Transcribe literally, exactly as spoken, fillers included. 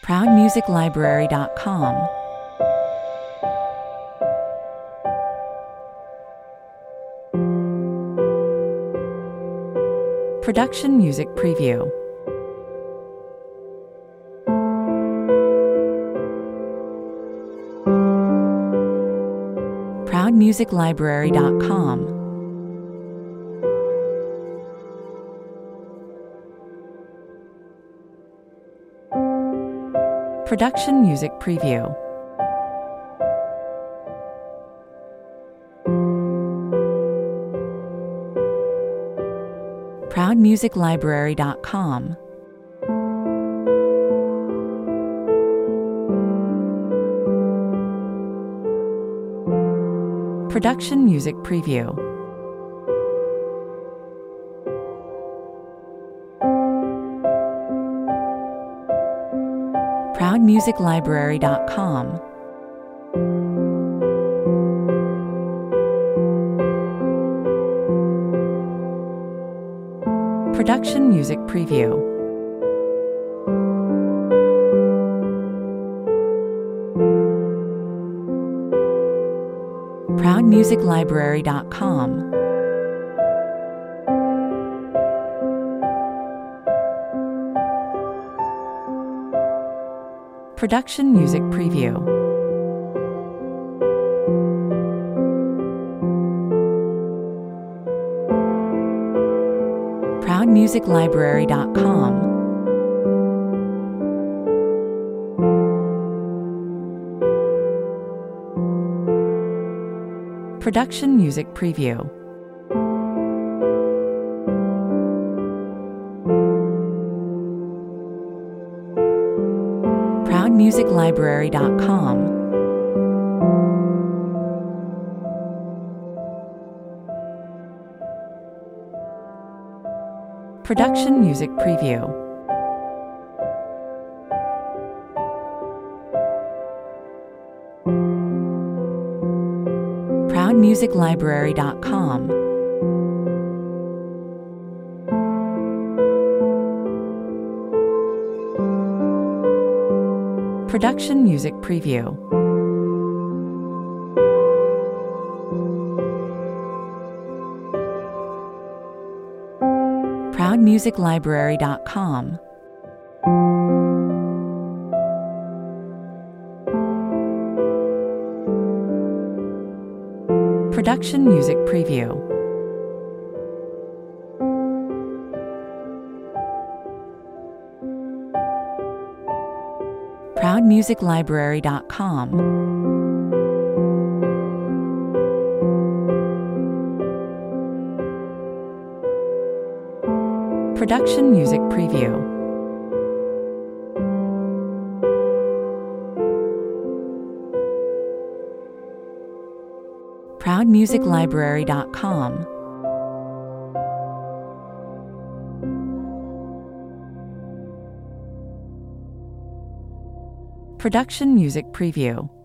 proud music library dot com. Production Music Preview. proud music library dot com. Production Music Preview. proud music library dot com. Production Music Preview. proud music library dot com. Production Music Preview. proud music library dot com. Production Music Preview. proud music library dot com. Production Music Preview. proud music library dot com. Production Music Preview. proud music library dot com. Production Music Preview. proud music library dot com. Production Music Preview. proud music library dot com. Production Music Preview. proud music library dot com. Production Music Preview.